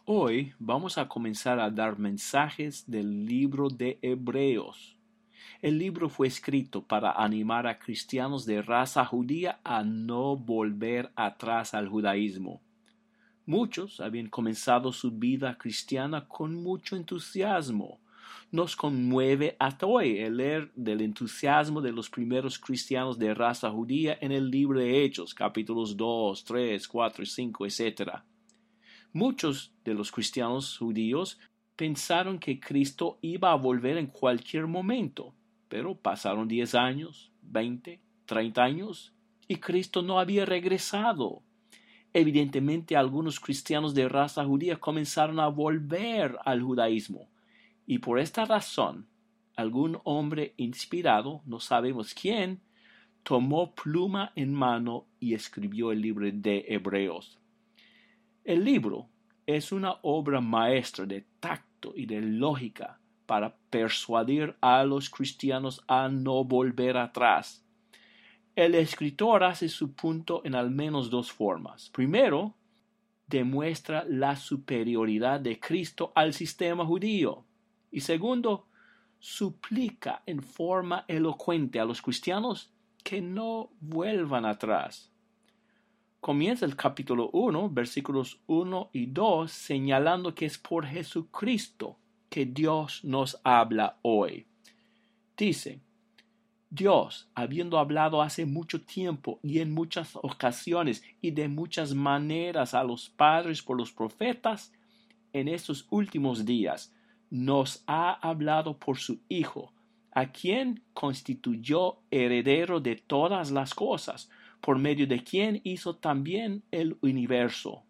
Hoy vamos a comenzar a dar mensajes del libro de Hebreos. El libro fue escrito para animar a cristianos de raza judía a no volver atrás al judaísmo. Muchos habían comenzado su vida cristiana con mucho entusiasmo. Nos conmueve hasta hoy el leer del entusiasmo de los primeros cristianos de raza judía en el libro de Hechos, capítulos 2, 3, 4 y 5, etc. Muchos de los cristianos judíos pensaron que Cristo iba a volver en cualquier momento, pero pasaron 10 años, 20, 30 años, y Cristo no había regresado. Evidentemente, algunos cristianos de raza judía comenzaron a volver al judaísmo, y por esta razón, algún hombre inspirado, no sabemos quién, tomó pluma en mano y escribió el libro de Hebreos. El libro es una obra maestra de tacto y de lógica para persuadir a los cristianos a no volver atrás. El escritor hace su punto en al menos dos formas. Primero, demuestra la superioridad de Cristo al sistema judío. Y segundo, suplica en forma elocuente a los cristianos que no vuelvan atrás. Comienza el capítulo 1, versículos 1 y 2, señalando que es por Jesucristo que Dios nos habla hoy. Dice: Dios, habiendo hablado hace mucho tiempo y en muchas ocasiones y de muchas maneras a los padres por los profetas, en estos últimos días nos ha hablado por su Hijo, a quien constituyó heredero de todas las cosas, por medio de quien hizo también el universo.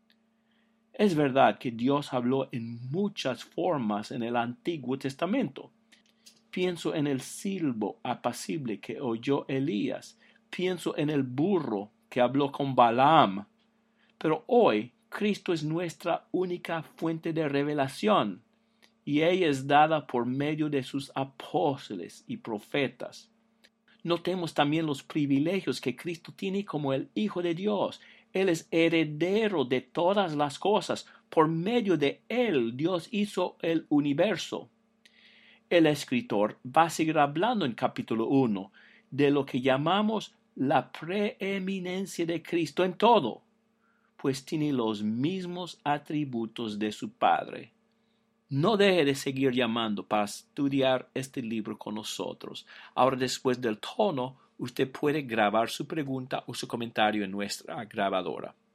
Es verdad que Dios habló en muchas formas en el Antiguo Testamento. Pienso en el silbo apacible que oyó Elías. Pienso en el burro que habló con Balaam. Pero hoy Cristo es nuestra única fuente de revelación, y ella es dada por medio de sus apóstoles y profetas. Notemos también los privilegios que Cristo tiene como el Hijo de Dios. Él es heredero de todas las cosas. Por medio de él, Dios hizo el universo. El escritor va a seguir hablando en capítulo 1 de lo que llamamos la preeminencia de Cristo en todo, pues tiene los mismos atributos de su Padre. No deje de seguir llamando para estudiar este libro con nosotros. Ahora, después del tono, usted puede grabar su pregunta o su comentario en nuestra grabadora.